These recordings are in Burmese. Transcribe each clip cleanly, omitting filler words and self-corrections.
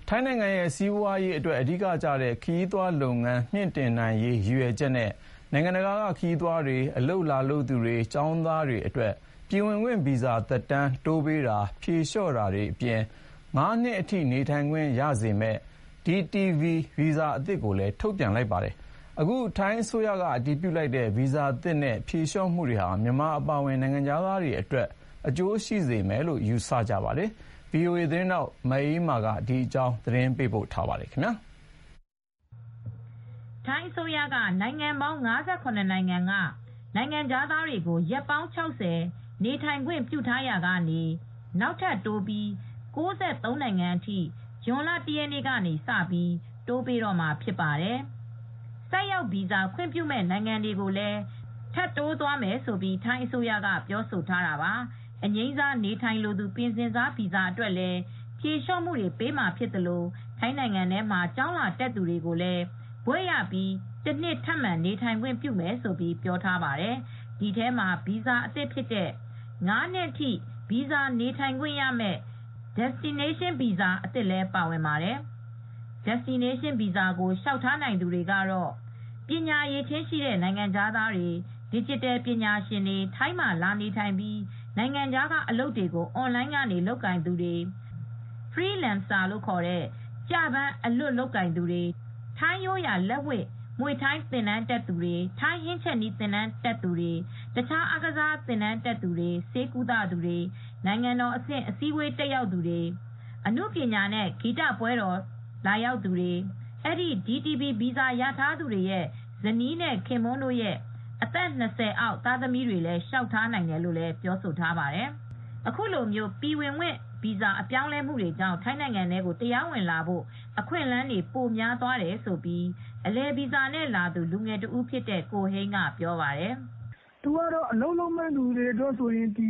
ထိုင်းနိုင်ငံရဲ့စီးပွားရေးအတွက်အဓိကကျတဲ့ခရီးသွားလုပ်ငန်းမြှင့်တင်နိုင်ရေးရည်ရွယ်ချက်နဲ့နိုင်ငံတကာကခရီးသွားတွေအလုပ်လာလုပ်သူတွေကျောင်းသားတွေအတွက်ပြည်ဝင်ခွင့်ဗီဇာသက်တမ်းတိုးပေးတာဖြေလျှော့တာတွေအပြင်5 နှစ်အထိနေထိုင်ခွင့်ရစေမယ့် DTV ဗီဇာအသစ်ကိုလည်းထုတ်ပြန်လိုက်ပါတယ်။အခုထိုင်းအစိုးရကအတည်ပြုလိုက်တဲ့ဗီဇာသစ်နဲ့ဖြေလျှော့မှုတွေဟာမြန်မာအပါအဝင်နိုင်ငံခြားသားတွေအတွက်အကျိုးရှိစေမယ်လို့ယူဆကြပါတယ်။ VOA သတင်းထောက်မအေးအေးမာကဒီအကြောင်းသတင်းပေးပို့ထားပါတယ်။ထိုင်းအစိုးရကနိုင်ငံပေါင်း57နိုင်ငံကနိုင်ငံခြားသားတွေကိုရက်ပေါင်း60နေထိုင်ခွင့်ပြုထားရာကနေနောက်ထပ်တိုးပြီး93နိုင်ငံအထိဇွန်လ1ရက်နေ့ကနေစပြီးတိုးပေးတော့မှာဖြစ်ပါတယ်။ဆိုက်ရောက်ဗီဇာခွင့်ပြုမဲ့နိုင်ငံတွေကိုလည်းထပ်တိုးသွားမယ်လို့ထိုင်းအစိုးရကပြောဆိုထားတာပါ။အငြိမ်းစားနေထိုင်လိုသူပင်စင်စားဗီဇာအတွက်လည်းဖြေလျှော့မှုတွေပေးမှာဖြစ်သလိုထိုင်းနိုင်ငံထဲမှာကျောင်းလာတက်သူတွေကိုလည်းဘွဲ့ရပြီး1 နှစ်ထပ်မံနေထိုင်ခွင့်ပြုမယ်လို့ပြောထားပါတယ်။ဒီထဲမှာဗီဇာအသစ်ဖြစ်တဲ့5 နှစ်ထိဗီဇာနေထိုင်ခွင့်ရမယ့် Destination Visa အသစ်လည်းပါဝင်ပါတယ်။ Destination Visa ကိုလျှောက်ထားနိုင်သူတွေကတော့ပညာအရည်အချင်းရှိတဲ့နိုင်ငံခြားသားတွေ၊ ဒစ်ဂျစ်တယ်ပညာရှင်တွေ၊ ထိုင်းမှာလာနေထိုင်ပြီးနိုင်ငံခြားကအလုပ်တွေကိုအွန်လိုင်းကနေလုပ်ကိုင်သူတွေ၊ Freelancer လို့ခေါ်တဲ့ကျပန်းအလွတ်လုပ်ကိုင်သူတွေ၊ ထိုင်းရိုးရာလက်ဝတ်မြွေထိုင်းသင်တန်းတက်သူတွေ၊ ထိုင်းဟင်းချက်နည်းသင်တန်းတက်သူတွေ၊ တခြားအားကစားသင်တန်းတက်သူတွေ၊ ဆေးကုသသူတွေ၊ နိုင်ငံတော်အဆင့်အစည်းအဝေးတက်ရောက်သူတွေ၊ အနုပညာနဲ့ဂီတပွဲတော်လာရောက်သူတွေ၊ အဲဒီ DTV ဗီဇာရထားသူတွေရဲ့ဇနီးနဲ့ခင်ပွန်းတို့ရဲ့အသက်20အောက်သားသမီးတွေလည်းလျှောက်ထားနိုင်တယ်လို့ပြောဆိုထားပါတယ်။ အခုလိုပြည်ဝင်ခွင့်ဗီဇာအပြောင်းလဲမှုတွေကြောင့်ထိုင်းနိုင်ငံထဲကိုတရားဝင်လာဖို့အခွင့်အလမ်းတွေပိုများသွားတယ်လို့အလည်ဗီဇာနဲ့လာသူလူငယ်တဦးဖြစ်တဲ့ကိုဟိန်းကပြောပါတယ်။ "သူကတော့အလုပ်လုပ်မယ့်သူတွေအတွက်ဆိုရင်ဟို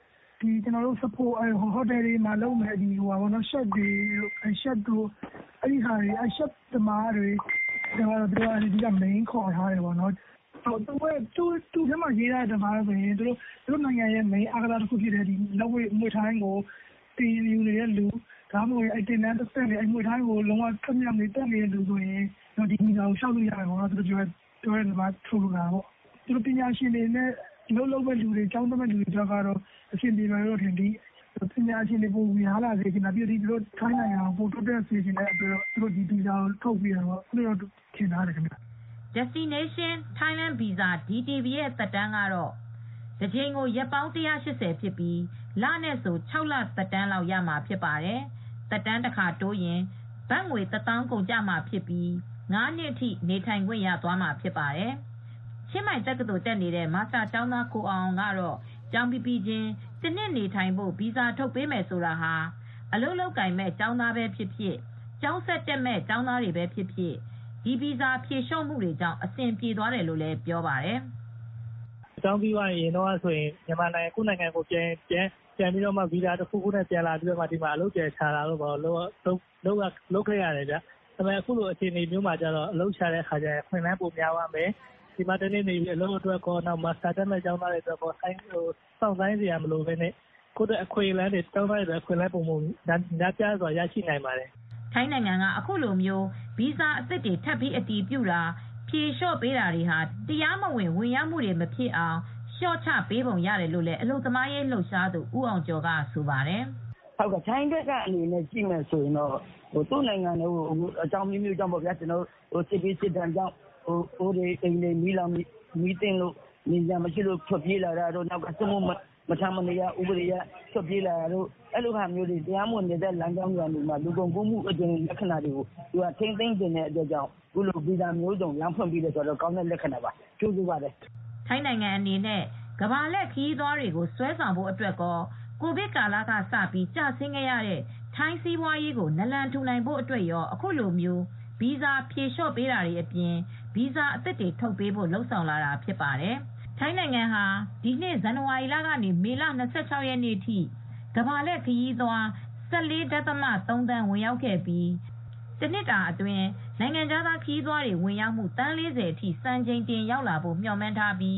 တယ်တွေမှာလုပ်မယ့်ရှပ်တို့ရှပ်သမားတွေကိုအဓိကခေါ်ထားတယ်သူ့ထဲမှာရေးထားတာကသူတို့နိုင်ငံရဲ့အားကစားတခုဖြစ်တဲ့လက်ဝှေ့မြွေထိုင်းကိုသင်ယူနေတဲ့သူ၊ သင်တန်းတက်နေတဲ့မြွေထိုင်းကိုတက်နေတဲ့သူဆိုရင်ဒီဗီဇာကိုလျှောက်လို့ရတယ်လို့သူတို့ပြောတဲ့စကားဆိုလိုတာပေါ့။သူတို့ပညာရှင်တွေနဲ့အလုပ်လုပ်မယ့်သူတွေကျောင်းတက်မယ့်သူတွေအတွက်ကတော့အဆင်ပြေမယ်လို့ထင်တယ်။ပညာရှင်တွေပိုများလာစေချင်တာထိုင်းနိုင်ငံကိုပိုတိုးတက်စေချင်တဲ့အတွက်သူတို့ဒီဗီဇာကိုထုတ်ပေးတာလို့ထင်ထားတယ် " Destination Thailand Visa DTV ရဲ့သက်တမ်းကတော့တကြိမ်ကိုရက်ပေါင်း180ဖြစ်ပြီးလနဲ့ဆို6 လသက်တမ်းလောက်ရမှာဖြစ်ပါတယ်။သက်တမ်းတခါတိုးရင်ဘတ်ငွေ 1,000,000 ကုန်ကျမှာဖြစ်ပြီး5 နှစ်အထိနေထိုင်ခွင့်ရသွားမှာဖြစ်ပါတယ်။ ချင်းမိုင်တက္ကသိုလ်တက်နေတဲ့မာစတာကျောင်းသားကိုအောင်အောင်ကတော့ကျောင်းပြီးပြီးချင်း1 နှစ်နေထိုင်ဖို့ဗီဇာထုတ်ပေးမယ်ဆိုတာဟာအလုပ်လုပ်ကိုင်မဲ့ကျောင်းသားပဲဖြစ်ဖြစ်ကျောင်းဆက်တက်မဲ့ကျောင်းသားတွေပဲဖြစ်ဖြစ်ဒီဗီဇာဖြေလျှော့မှုတွေကြောင့်အဆင်ပြေသွားတယ်လို့လည်းပြောပါတယ်။ "ကျောင်းပြီးသွားရင်မြန်မာနိုင်ငံကိုပြန်ပြီးဗီဇာတခုခုနဲ့ပြန်လာပြီးဒီမှာအလုပ်ပြန်ရှာတာတို့လုပ်ခဲ့ရတယ်။အခုလိုအခြေအနေမျိုးမှာအလုပ်ရှာတဲ့အခါကျရင်အခွင့်အလမ်းပိုများသွားမယ်။ဒီမှာတနှစ်နေပြီးအလုပ်အတွက်ကောမာစတာတက်မဲ့ကျောင်းသားတွေအတွက်ကောစောင့်ဆိုင်းစရာမလိုဘဲကိုယ့်အတွက်ကျောင်းသားတွေအတွက်အခွင့်အလမ်းပိုများပြားစွာရရှိနိုင်ပါတယ်။" ထိုင်းနိုင်ငံကအခုလိုဗီဇာအသစ်တွေထပ်ပြီးအတည်ပြုတာဖြေလျှော့ပေးတာတွေဟာတရားမဝင်ဝင်ရောက်မှုတွေမဖြစ်အောင်လျှော့ချပေးပုံရတယ်လို့လည်းအလုပ်သမားရေးလှုပ်ရှားသူဦးအောင်ကျော်ကဆိုပါတယ်။ "ထိုင်းဘက်ကအနေနဲ့ကြည့်မယ်ဆိုရင်သူ့နိုင်ငံထဲကိုအကြောင်းအမျိုးမျိုးကြောင့်စစ်ဘေးစစ်ဒဏ်ကြောင့်အိုးအိမ်တွေမီးလောင်မီးသင့်လို့နေစရာမရှိလို့ထွက်ပြေးလာတာတို့စစ်မှုမထမ်းမနေရဥပဒေအရထွက်ပြေးလာတာတို့တရားမဝင်တဲ့လမ်းကြောင်းတွေကနေလူကုန်ကူးမှုလက္ခဏာတွေကိုထိန်းသိမ်းချင်တဲ့အတွက်ကြောင့်အခုလိုဗီဇာမျိုးစုံလမ်းဖွင့်ပေးတယ်ဆိုတာကောင်းတဲ့လက္ခဏာပါကြိုဆိုပါတယ် " ထိုင်းနိုင်ငံအနေနဲ့ကမ္ဘာလှည့်ခရီးသွားတွေကိုဆွဲဆောင်ဖို့အတွက်ကောကိုဗစ်ကာလကစပြီးကျဆင်းခဲ့ရတဲ့ထိုင်းစီးပွားရေးကိုနလန်ထူနိုင်ဖို့အတွက်ရောအခုလိုဗီဇာဖြေလျှော့ပေးတာတွေအပြင်ဗီဇာအသစ်တွေထုတ်ပေးဖို့လုပ်ဆောင်လာတာဖြစ်ပါတယ်။ ထိုင်းနိုင်ငံဟာဒီနှစ် ဇန်နဝါရီလကနေ မေလ ၂၆ ရက်နေ့ထိကမ္ဘာလှည့်ခရီးသွား ၁၄.၃ သန်းဝင်ရောက်ခဲ့ပြီးတနှစ်တာအတွင်းနိုင်ငံခြားသားခရီးသွားတွေဝင်ရောက်မှုသန်း 40 အထိစံချိန်တင်ရောက်လာဖို့မျှော်မှန်းထားပြီး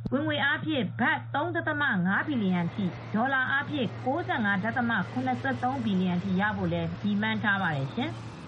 ဝင်ငွေအားဖြင့်ဘတ် 3.5 ဘီလီယံအထိ ဒေါ်လာအားဖြင့် 95.73 ဘီလီယံအထိရဖို့လည်းရည်မှန်းထားပါတယ်ရှင်။